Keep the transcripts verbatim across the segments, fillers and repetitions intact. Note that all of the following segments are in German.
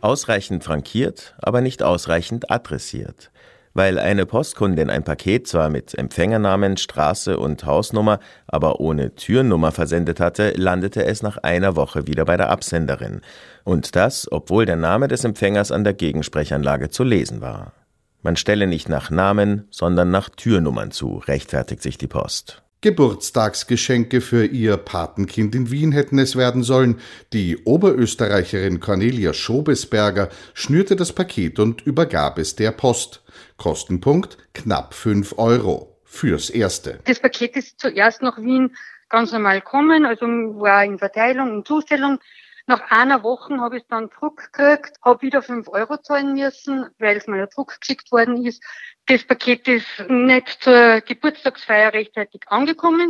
Ausreichend frankiert, aber nicht ausreichend adressiert. Weil eine Postkundin ein Paket zwar mit Empfängernamen, Straße und Hausnummer, aber ohne Türnummer versendet hatte, landete es nach einer Woche wieder bei der Absenderin. Und das, obwohl der Name des Empfängers an der Gegensprechanlage zu lesen war. Man stelle nicht nach Namen, sondern nach Türnummern zu, rechtfertigt sich die Post. Geburtstagsgeschenke für ihr Patenkind in Wien hätten es werden sollen. Die Oberösterreicherin Cornelia Schobesberger schnürte das Paket und übergab es der Post. Kostenpunkt knapp fünf Euro fürs Erste. Das Paket ist zuerst nach Wien ganz normal gekommen, also war in Verteilung, in Zustellung. Nach einer Woche habe ich es dann zurückgekriegt, habe wieder fünf Euro zahlen müssen, weil es mir ja zurückgeschickt worden ist. Das Paket ist nicht zur Geburtstagsfeier rechtzeitig angekommen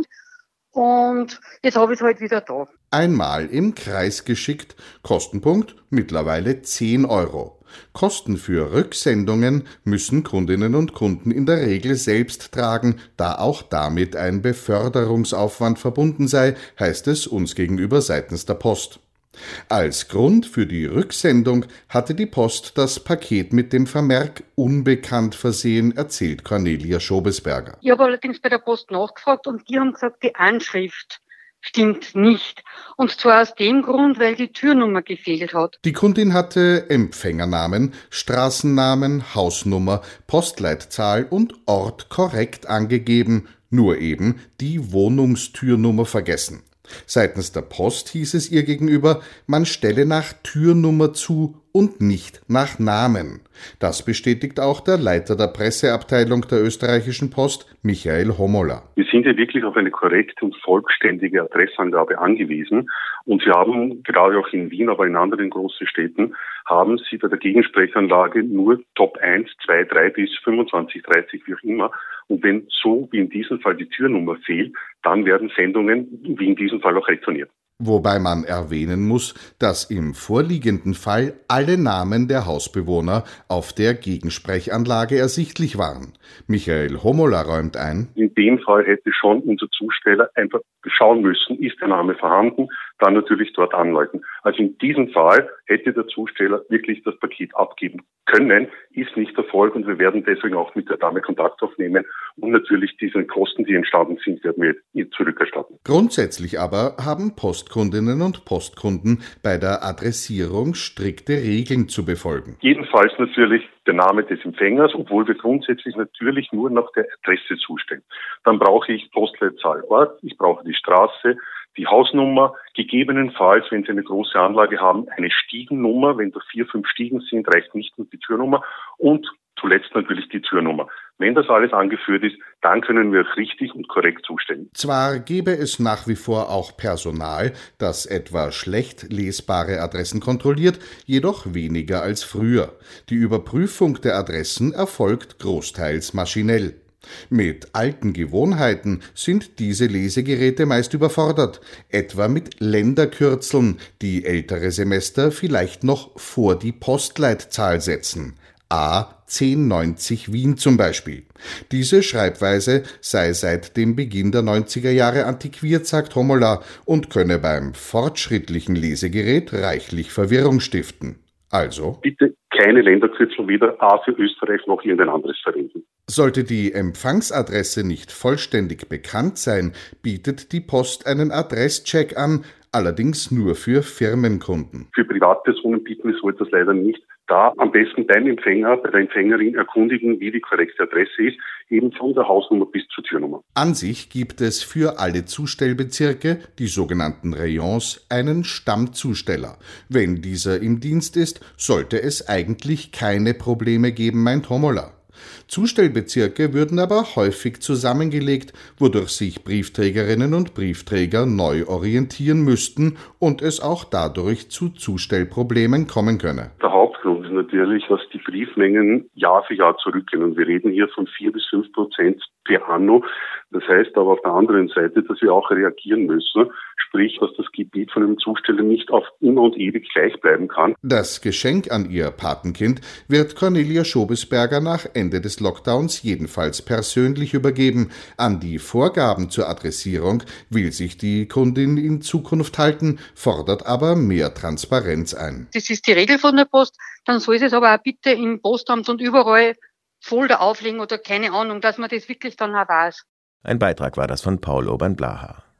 und jetzt habe ich es halt wieder da. Einmal im Kreis geschickt, Kostenpunkt mittlerweile zehn Euro. Kosten für Rücksendungen müssen Kundinnen und Kunden in der Regel selbst tragen, da auch damit ein Beförderungsaufwand verbunden sei, heißt es uns gegenüber seitens der Post. Als Grund für die Rücksendung hatte die Post das Paket mit dem Vermerk unbekannt versehen, erzählt Cornelia Schobesberger. Ich habe allerdings bei der Post nachgefragt und die haben gesagt, die Anschrift stimmt nicht. Und zwar aus dem Grund, weil die Türnummer gefehlt hat. Die Kundin hatte Empfängernamen, Straßennamen, Hausnummer, Postleitzahl und Ort korrekt angegeben, nur eben die Wohnungstürnummer vergessen. Seitens der Post hieß es ihr gegenüber, man stelle nach Türnummer zu und nicht nach Namen. Das bestätigt auch der Leiter der Presseabteilung der österreichischen Post, Michael Homola. Wir sind ja wirklich auf eine korrekte und vollständige Adressangabe angewiesen. Und wir haben, gerade auch in Wien, aber in anderen großen Städten, haben Sie bei der Gegensprechanlage nur Top eins, zwei, drei bis fünfundzwanzig, dreißig, wie auch immer. Und wenn so wie in diesem Fall die Türnummer fehlt, dann werden Sendungen wie in diesem Fall auch retourniert. Wobei man erwähnen muss, dass im vorliegenden Fall alle Namen der Hausbewohner auf der Gegensprechanlage ersichtlich waren. Michael Homola räumt ein: In dem Fall hätte schon unser Zusteller einfach schauen müssen, ist der Name vorhanden, dann natürlich dort anläuten. Also in diesem Fall hätte der Zusteller wirklich das Paket abgeben können, ist nicht Erfolg und wir werden deswegen auch mit der Dame Kontakt aufnehmen und natürlich diese Kosten, die entstanden sind, werden wir ihr zurückerstatten. Grundsätzlich aber haben Postkundinnen und Postkunden bei der Adressierung strikte Regeln zu befolgen. Jedenfalls natürlich der Name des Empfängers, obwohl wir grundsätzlich natürlich nur nach der Adresse zustellen. Dann brauche ich Postleitzahl Ort, ich brauche die Straße, die Hausnummer, gegebenenfalls, wenn Sie eine große Anlage haben, eine Stiegennummer. Wenn da vier, fünf Stiegen sind, reicht nicht nur die Türnummer und zuletzt natürlich die Türnummer. Wenn das alles angeführt ist, dann können wir es richtig und korrekt zustellen. Zwar gäbe es nach wie vor auch Personal, das etwa schlecht lesbare Adressen kontrolliert, jedoch weniger als früher. Die Überprüfung der Adressen erfolgt großteils maschinell. Mit alten Gewohnheiten sind diese Lesegeräte meist überfordert, etwa mit Länderkürzeln, die ältere Semester vielleicht noch vor die Postleitzahl setzen. A zehn neunzig Wien zum Beispiel. Diese Schreibweise sei seit dem Beginn der neunziger Jahre antiquiert, sagt Homola, und könne beim fortschrittlichen Lesegerät reichlich Verwirrung stiften. Also bitte keine Länderkürzel, weder A für Österreich noch irgendein anderes verwenden. Sollte die Empfangsadresse nicht vollständig bekannt sein, bietet die Post einen Adresscheck an, allerdings nur für Firmenkunden. Für Privatpersonen bieten wir so etwas leider nicht. Da am besten beim Empfänger, bei der Empfängerin erkundigen, wie die korrekte Adresse ist, eben von der Hausnummer bis zur Türnummer. An sich gibt es für alle Zustellbezirke, die sogenannten Rayons, einen Stammzusteller. Wenn dieser im Dienst ist, sollte es eigentlich keine Probleme geben, meint Homola. Zustellbezirke würden aber häufig zusammengelegt, wodurch sich Briefträgerinnen und Briefträger neu orientieren müssten und es auch dadurch zu Zustellproblemen kommen könne. Der Hauptgrund ist natürlich, dass die Briefmengen Jahr für Jahr zurückgehen und wir reden hier von vier bis fünf Prozent per anno. Das heißt aber auf der anderen Seite, dass wir auch reagieren müssen, sprich, dass das Gebiet von einem Zusteller nicht auf immer und ewig gleich bleiben kann. Das Geschenk an ihr Patenkind wird Cornelia Schobesberger nach Ende Ende des Lockdowns jedenfalls persönlich übergeben. An die Vorgaben zur Adressierung will sich die Kundin in Zukunft halten, fordert aber mehr Transparenz ein. Das ist die Regel von der Post. Dann soll sie es aber auch bitte im Postamt und überall Folder auflegen oder keine Ahnung, dass man das wirklich dann auch weiß. Ein Beitrag war das von Paul Urban-Blaha.